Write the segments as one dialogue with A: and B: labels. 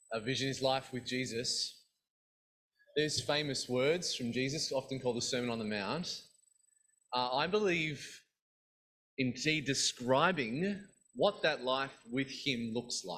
A: A vision is life with Jesus. There's famous words from Jesus, often called the Sermon on the Mount. I believe, indeed, describing what that life with him looks like.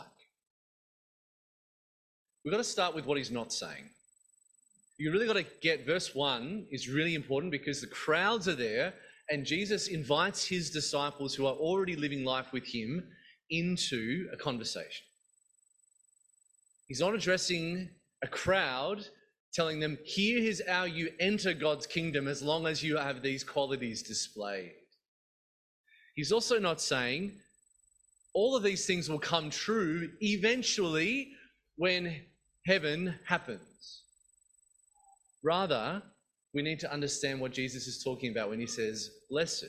A: We've got to start with what he's not saying. You really got to get verse 1 is really important because the crowds are there and Jesus invites his disciples who are already living life with him into a conversation. He's not addressing a crowd, telling them, here is how you enter God's kingdom as long as you have these qualities displayed. He's also not saying all of these things will come true eventually when heaven happens. Rather, we need to understand what Jesus is talking about when he says blessed.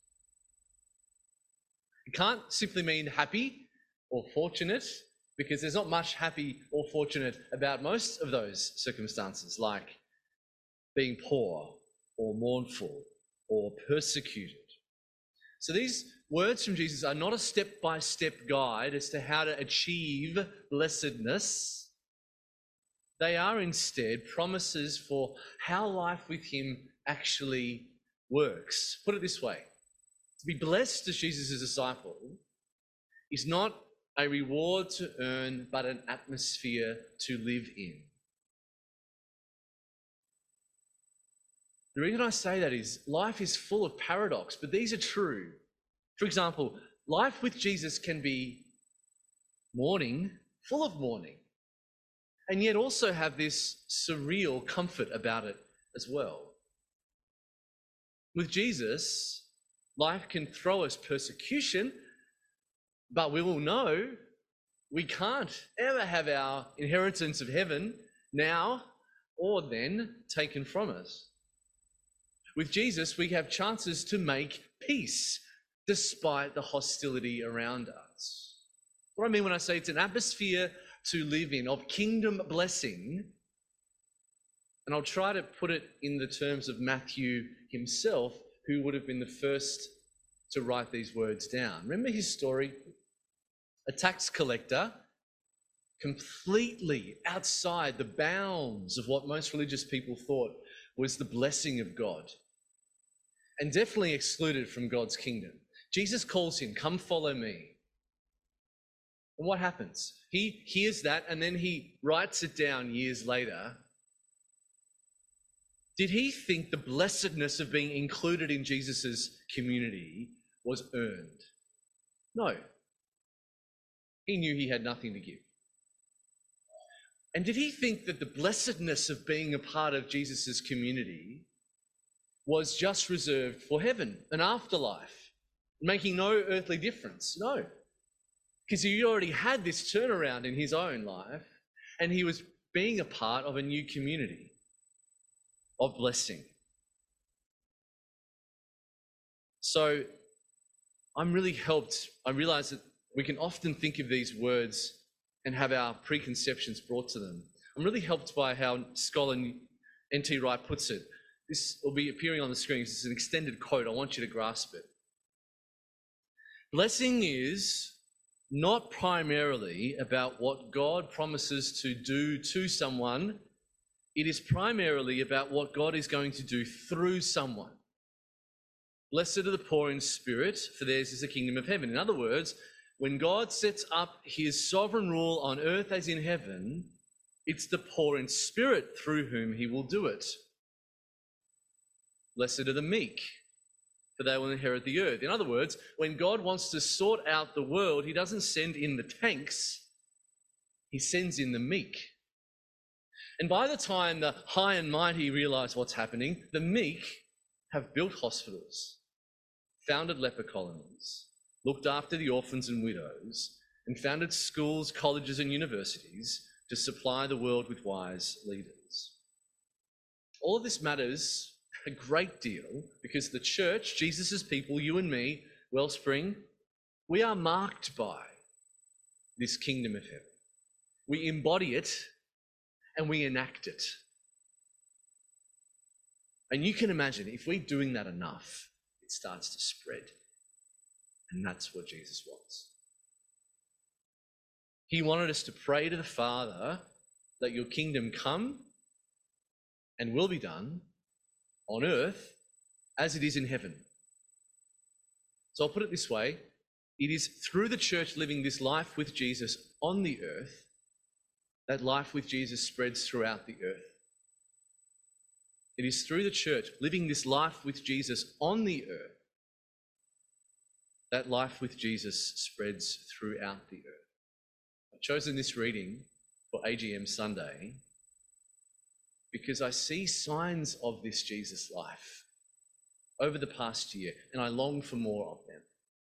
A: It can't simply mean happy or fortunate, because there's not much happy or fortunate about most of those circumstances, like being poor or mournful or persecuted. So these words from Jesus are not a step-by-step guide as to how to achieve blessedness. They are instead promises for how life with him actually works. Put it this way, to be blessed as Jesus' disciple is not a reward to earn, but an atmosphere to live in. The reason I say that is life is full of paradox, but these are true. For example, life with Jesus can be mourning, full of mourning, and yet also have this surreal comfort about it as well. With Jesus, life can throw us persecution, but we will know we can't ever have our inheritance of heaven now or then taken from us. With Jesus, we have chances to make peace despite the hostility around us. What I mean when I say it's an atmosphere to live in of kingdom blessing, and I'll try to put it in the terms of Matthew himself, who would have been the first to write these words down. Remember his story? A tax collector, completely outside the bounds of what most religious people thought was the blessing of God, and definitely excluded from God's kingdom. Jesus calls him, come follow me. And what happens? He hears that and then he writes it down years later. Did he think the blessedness of being included in Jesus' community was earned? No. He knew he had nothing to give. And did he think that the blessedness of being a part of Jesus' community was just reserved for heaven, an afterlife, making no earthly difference? No. Because he already had this turnaround in his own life, and he was being a part of a new community of blessing. So I'm really helped. I realize that we can often think of these words and have our preconceptions brought to them. I'm really helped by how scholar N.T. Wright puts it. This will be appearing on the screen. This is an extended quote. I want you to grasp it. Blessing is not primarily about what God promises to do to someone. It is primarily about what God is going to do through someone. Blessed are the poor in spirit, for theirs is the kingdom of heaven. In other words, when God sets up his sovereign rule on earth as in heaven, it's the poor in spirit through whom he will do it. Blessed are the meek, for they will inherit the earth. In other words, when God wants to sort out the world, he doesn't send in the tanks, he sends in the meek. And by the time the high and mighty realize what's happening, the meek have built hospitals, founded leper colonies, looked after the orphans and widows, and founded schools, colleges, and universities to supply the world with wise leaders. All of this matters a great deal because the church, Jesus' people, you and me, Wellspring, we are marked by this kingdom of heaven. We embody it and we enact it. And you can imagine if we're doing that enough, it starts to spread. And that's what Jesus wants. He wanted us to pray to the Father that your kingdom come and will be done on earth as it is in heaven. So I'll put it this way. It is through the church living this life with Jesus on the earth that life with Jesus spreads throughout the earth. It is through the church living this life with Jesus on the earth that life with Jesus spreads throughout the earth. I've chosen this reading for AGM Sunday because I see signs of this Jesus life over the past year, and I long for more of them.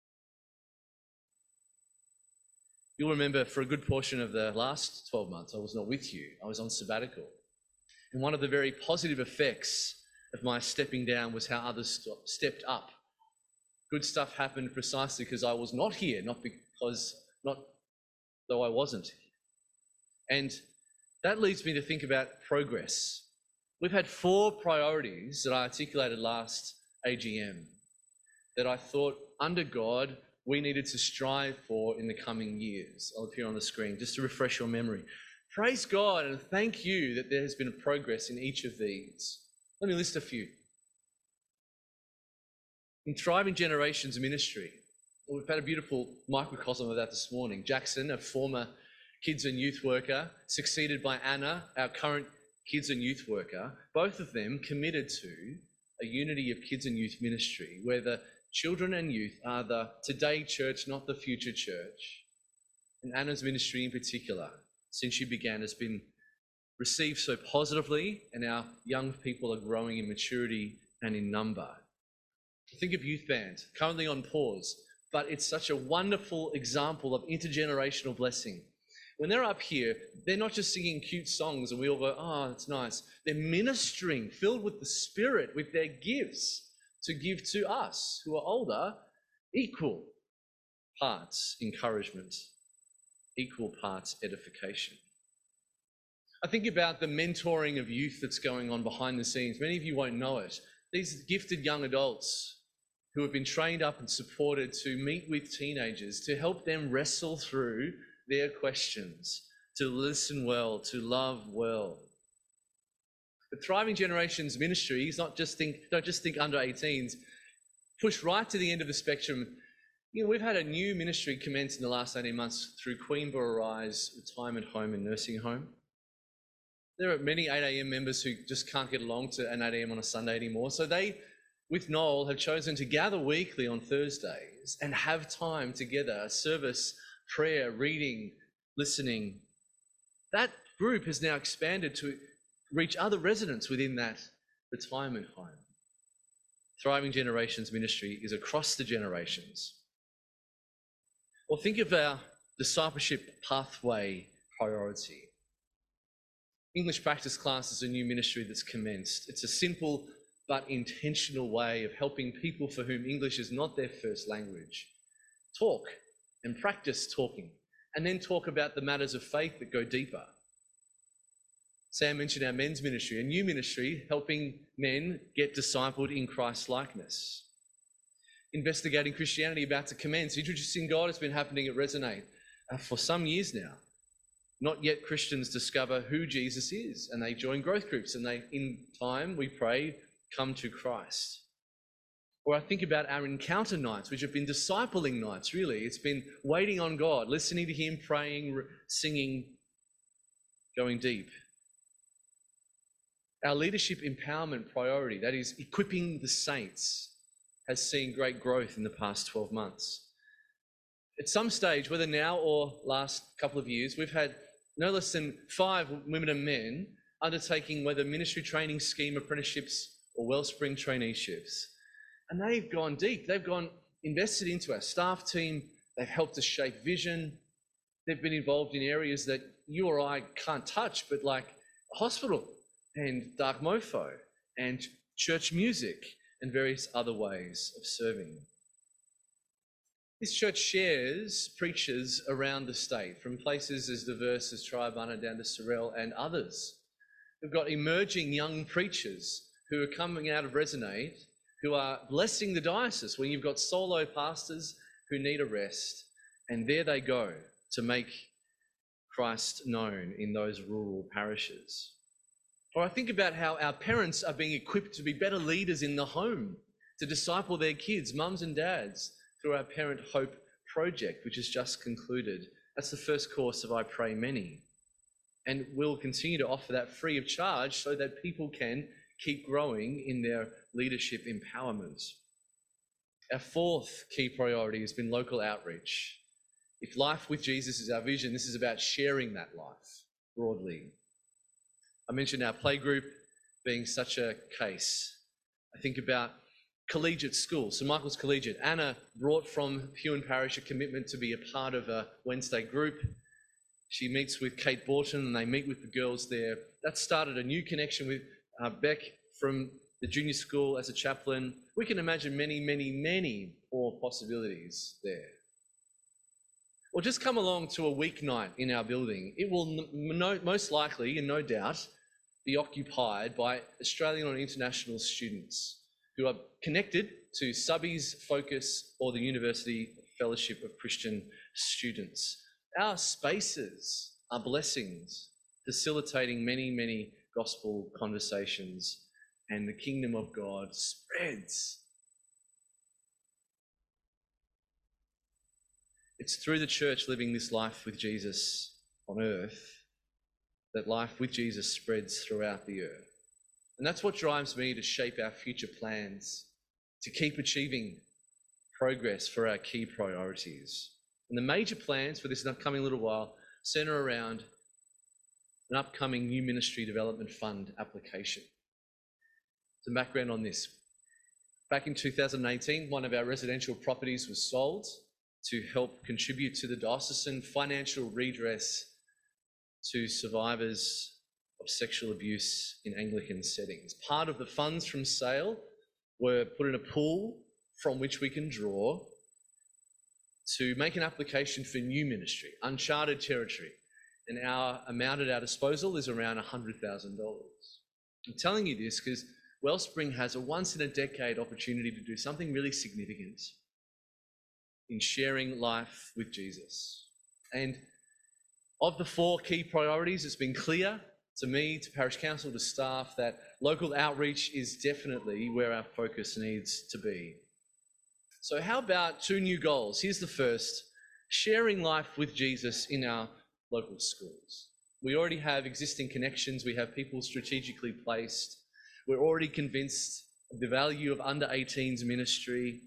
A: You'll remember for a good portion of the last 12 months, I was not with you. I was on sabbatical. And one of the very positive effects of my stepping down was how others stepped up. Good stuff happened precisely because I was not here, not though I wasn't here. And that leads me to think about progress. We've had 4 priorities that I articulated last AGM that I thought under God we needed to strive for in the coming years. I'll appear on the screen just to refresh your memory. Praise God and thank you that there has been a progress in each of these. Let me list a few. In Thriving Generations Ministry, we've had a beautiful microcosm of that this morning. Jackson, a former kids and youth worker, succeeded by Anna, our current kids and youth worker, both of them committed to a unity of kids and youth ministry where the children and youth are the today church, not the future church. And Anna's ministry in particular, since she began, has been received so positively, and our young people are growing in maturity and in number. Think of Youth Band, currently on pause, but it's such a wonderful example of intergenerational blessing. When they're up here, they're not just singing cute songs and we all go, oh, that's nice. They're ministering, filled with the Spirit, with their gifts to give to us who are older, equal parts encouragement, equal parts edification. I think about the mentoring of youth that's going on behind the scenes. Many of you won't know it. These gifted young adults who have been trained up and supported to meet with teenagers, to help them wrestle through their questions, to listen well, to love well. The Thriving Generations ministry is don't just think under 18s, push right to the end of the spectrum. You know, we've had a new ministry commence in the last 18 months through Queenborough Rise Retirement Home and Nursing Home. There are many 8am members who just can't get along to an 8am on a Sunday anymore. So they, with Noel, have chosen to gather weekly on Thursdays and have time together, service, prayer, reading, listening. That group has now expanded to reach other residents within that retirement home. Thriving Generations ministry is across the generations. Or think of our discipleship pathway priority. English practice class is a new ministry that's commenced. It's a simple but intentional way of helping people for whom English is not their first language talk and practice talking, and then talk about the matters of faith that go deeper. Sam mentioned our men's ministry, a new ministry helping men get discipled in Christ's likeness. Investigating Christianity about to commence. Introducing God has been happening at Resonate for some years now. Not yet Christians discover who Jesus is, and they join growth groups, and they, in time, we pray, come to Christ. Or I think about our encounter nights, which have been discipling nights, really. It's been waiting on God, listening to Him, praying, singing, going deep. Our leadership empowerment priority, that is equipping the saints, has seen great growth in the past 12 months. At some stage, whether now or last couple of years, we've had no less than 5 women and men undertaking whether ministry training scheme apprenticeships or Wellspring traineeships. And they've gone deep. They've gone invested into our staff team. They've helped us shape vision. They've been involved in areas that you or I can't touch, but like a hospital and Dark Mofo and church music and various other ways of serving. This church shares preachers around the state, from places as diverse as Triabunna down to Sorrel and others. We've got emerging young preachers who are coming out of Resonate, who are blessing the diocese, when you've got solo pastors who need a rest, and there they go to make Christ known in those rural parishes. Or I think about how our parents are being equipped to be better leaders in the home, to disciple their kids, mums and dads, through our Parent Hope project, which has just concluded. That's the first course of I Pray Many. And we'll continue to offer that free of charge so that people can keep growing in their leadership empowerment. Our fourth key priority has been local outreach. If life with Jesus is our vision, this is about sharing that life broadly. I mentioned our playgroup being such a case. I think about collegiate school, St Michael's Collegiate. Anna brought from Huon Parish a commitment to be a part of a Wednesday group. She meets with Kate Borton and they meet with the girls there. That started a new connection with Beck from the junior school as a chaplain. We can imagine many, many, many more possibilities there. Or just come along to a weeknight in our building. It will most likely, and no doubt, be occupied by Australian or international students who are connected to Subbies, Focus, or the University Fellowship of Christian Students. Our spaces are blessings, facilitating many, many gospel conversations, and the kingdom of God spreads. It's through the church living this life with Jesus on earth that life with Jesus spreads throughout the earth. And that's what drives me to shape our future plans, to keep achieving progress for our key priorities. And the major plans for this upcoming little while centre around an upcoming new ministry development fund application. Some background on this. Back in 2018, one of our residential properties was sold to help contribute to the diocesan financial redress to survivors of sexual abuse in Anglican settings. Part of the funds from sale were put in a pool from which we can draw to make an application for new ministry, uncharted territory. And our amount at our disposal is around $100,000. I'm telling you this because Wellspring has a once-in-a-decade opportunity to do something really significant in sharing life with Jesus. And of the four key priorities, it's been clear to me, to parish council, to staff, that local outreach is definitely where our focus needs to be. So how about two new goals? Here's the first: sharing life with Jesus in our local schools. We already have existing connections. We have people strategically placed. We're already convinced of the value of under 18s ministry.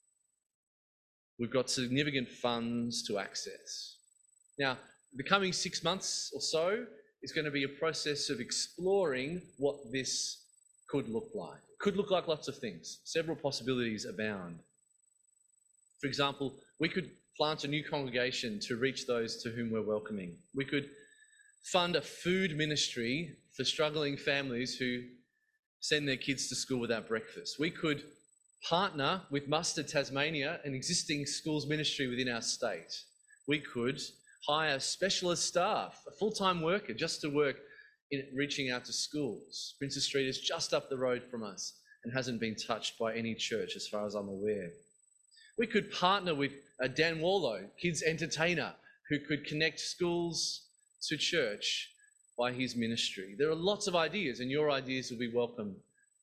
A: We've got significant funds to access. Now, the coming 6 months or so is going to be a process of exploring what this could look like. It could look like lots of things. Several possibilities abound. For example, we could plant a new congregation to reach those to whom we're welcoming. We could fund a food ministry for struggling families who send their kids to school without breakfast. We could partner with Mustard Tasmania, an existing schools ministry within our state. We could hire specialist staff, a full-time worker, just to work in reaching out to schools. Princes Street is just up the road from us and hasn't been touched by any church as far as I'm aware. We could partner with Dan Warlow, kids entertainer, who could connect schools to church by his ministry. There are lots of ideas, and your ideas will be welcome.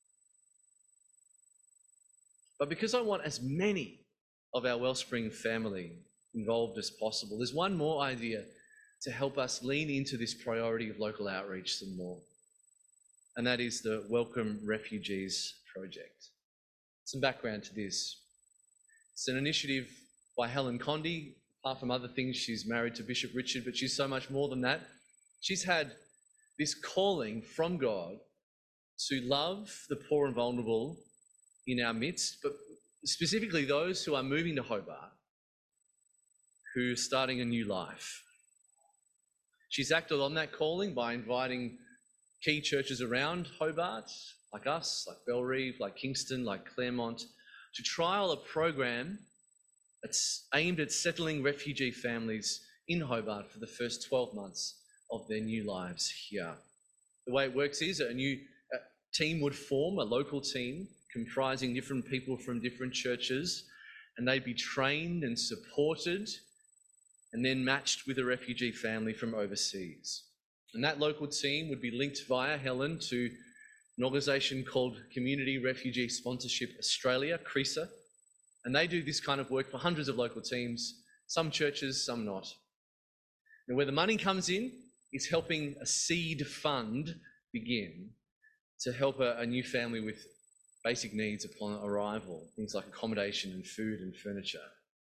A: But because I want as many of our Wellspring family involved as possible, there's one more idea to help us lean into this priority of local outreach some more. And that is the Welcome Refugees project. Some background to this. It's an initiative by Helen Condy. Apart from other things, she's married to Bishop Richard, but she's so much more than that. She's had this calling from God to love the poor and vulnerable in our midst, but specifically those who are moving to Hobart, who are starting a new life. She's acted on that calling by inviting key churches around Hobart, like us, like Bellerive, like Kingston, like Claremont, to trial a program that's aimed at settling refugee families in Hobart for the first 12 months of their new lives here. The way it works is a new team would form, a local team comprising different people from different churches, and they'd be trained and supported and then matched with a refugee family from overseas. And that local team would be linked via Helen to an organisation called Community Refugee Sponsorship Australia, CRESA, and they do this kind of work for hundreds of local teams, some churches, some not. And where the money comes in is helping a seed fund begin to help a new family with basic needs upon arrival, things like accommodation and food and furniture.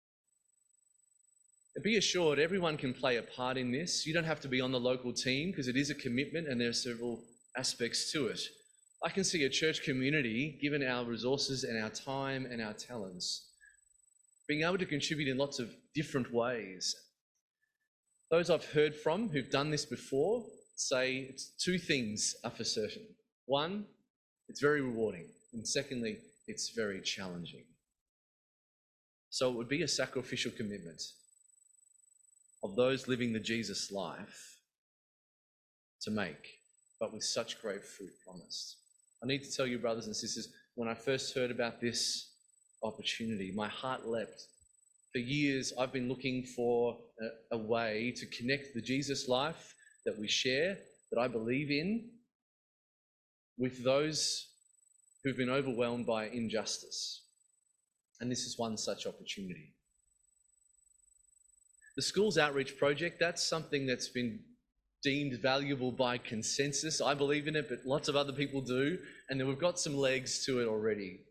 A: And be assured, everyone can play a part in this. You don't have to be on the local team because it is a commitment and there are several aspects to it. I can see a church community, given our resources and our time and our talents, being able to contribute in lots of different ways. Those I've heard from who've done this before say it's two things are for certain. One, it's very rewarding. And secondly, it's very challenging. So it would be a sacrificial commitment of those living the Jesus life to make, but with such great fruit promised. I need to tell you, brothers and sisters, when I first heard about this opportunity, my heart leapt. For years, I've been looking for a way to connect the Jesus life that we share, that I believe in, with those who've been overwhelmed by injustice. And this is one such opportunity. The Schools Outreach Project, that's something that's been deemed valuable by consensus. I believe in it, but lots of other people do, and then we've got some legs to it already.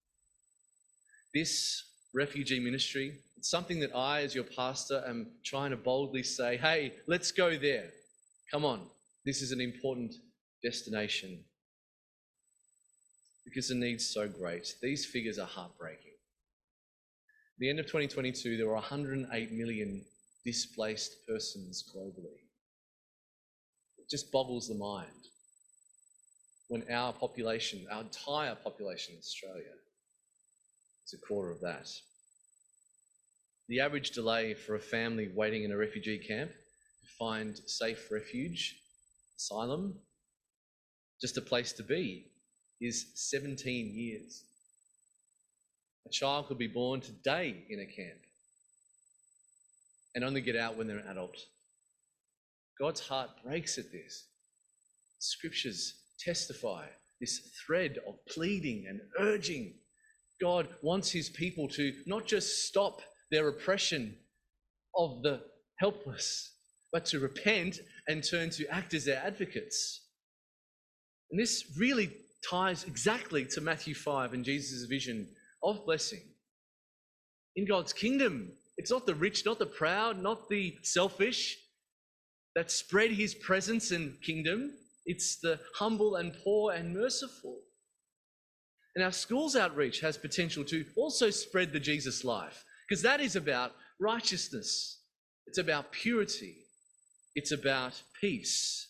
A: This refugee ministry, it's something that I, as your pastor, am trying to boldly say, hey, let's go there. Come on, this is an important destination. Because the need's so great. These figures are heartbreaking. At the end of 2022, there were 108 million displaced persons globally. It just boggles the mind when our population, our entire population in Australia, is a quarter of that. The average delay for a family waiting in a refugee camp to find safe refuge, asylum, just a place to be, is 17 years. A child could be born today in a camp and only get out when they're an adult. God's heart breaks at this. Scriptures testify this thread of pleading and urging. God wants his people to not just stop their oppression of the helpless, but to repent and turn to act as their advocates. And this really ties exactly to Matthew 5 and Jesus' vision of blessing. In God's kingdom, it's not the rich, not the proud, not the selfish that spread his presence and kingdom. It's the humble and poor and merciful. And our schools outreach has potential to also spread the Jesus life, because that is about righteousness. It's about purity. It's about peace.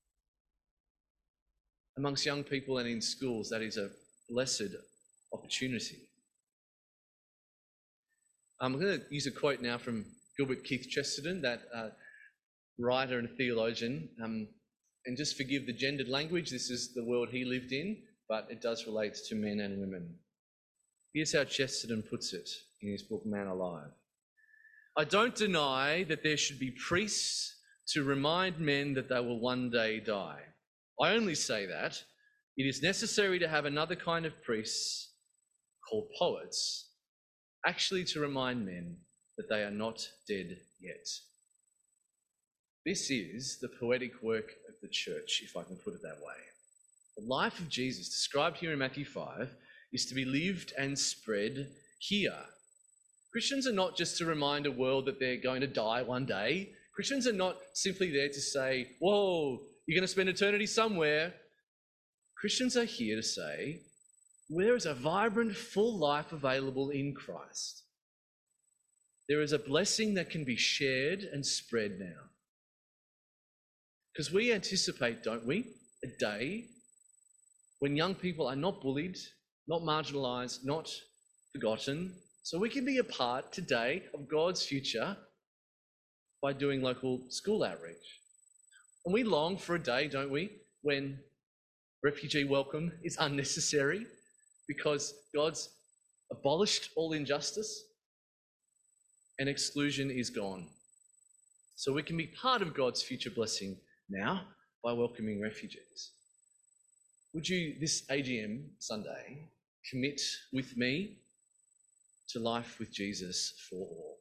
A: Amongst young people and in schools, that is a blessed opportunity. I'm going to use a quote now from Gilbert Keith Chesterton, that writer and theologian. And just forgive the gendered language, this is the world he lived in, but it does relate to men and women. Here's how Chesterton puts it in his book, Man Alive. I don't deny that there should be priests to remind men that they will one day die. I only say that it is necessary to have another kind of priests, called poets, actually to remind men that they are not dead yet. This is the poetic work of the church, if I can put it that way. The life of Jesus, described here in Matthew 5, is to be lived and spread here. Christians are not just to remind a world that they're going to die one day. Christians are not simply there to say, whoa, you're going to spend eternity somewhere. Christians are here to say, there is a vibrant, full life available in Christ. There is a blessing that can be shared and spread now. Because we anticipate, don't we, a day when young people are not bullied, not marginalised, not forgotten. So we can be a part today of God's future by doing local school outreach. And we long for a day, don't we, when refugee welcome is unnecessary because God's abolished all injustice and exclusion is gone. so we can be part of God's future blessing now by welcoming refugees. Would you, this AGM Sunday, commit with me to life with Jesus for all?